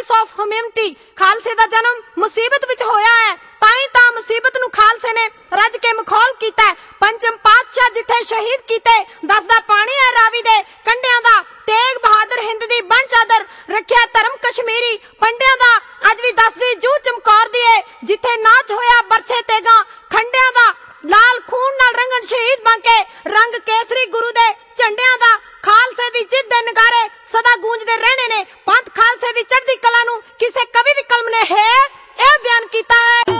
Crisis of humanity. खालसे दा जन्म मुसीबत विच होया है, ताई तां मुसीबत नूं खालसे ने रज के मखौल कीता है। पंचम पातशाह जिथे शहीद कीते, दसदा पानी है रावी दे कंढियां दा। तेग बहादुर हिंद दी बन चादर, रखिया धर्म कश्मीरी पंडियां दा। अज भी दसदी जू चमकौर दी है, जिथे नाच होया बरछे तेगा खंडियां दा। लाल खून नाल रंगन शहीद बांके, रंग केसरी गुरु दे झंडियां दा। खालसे दी जिद दे नगारे सदा गूंजदे रहने ने। पंथ खालसे दी चढ़दी कला नूं किसे कवि दी कलम ने है यह बयान कीता है।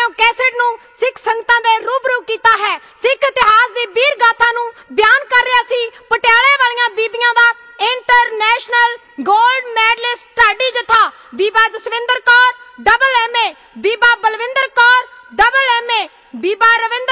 ਆਡੀਓ ਕੈਸੇਟ ਨੂੰ ਸਿੱਖ ਸੰਗਤਾਂ ਦੇ ਰੂਬਰੂ ਕੀਤਾ ਹੈ। ਸਿੱਖ ਇਤਿਹਾਸ ਦੀ ਵੀਰ ਗਾਥਾ ਨੂੰ ਬਿਆਨ ਕਰ ਰਿਹਾ ਸੀ ਪਟਿਆਲੇ ਵਾਲੀਆਂ ਬੀਬੀਆਂ ਦਾ ਇੰਟਰਨੈਸ਼ਨਲ ਗੋਲਡ ਮੈਡਲਿਸਟ ਢਾਡੀ ਜਥਾ, ਬੀਬਾ ਜਸਵਿੰਦਰ ਕੌਰ ਡਬਲ MA, ਬੀਬਾ ਬਲਵਿੰਦਰ ਕੌਰ ਡਬਲ MA, ਬੀਬਾ ਰਵਿੰਦਰ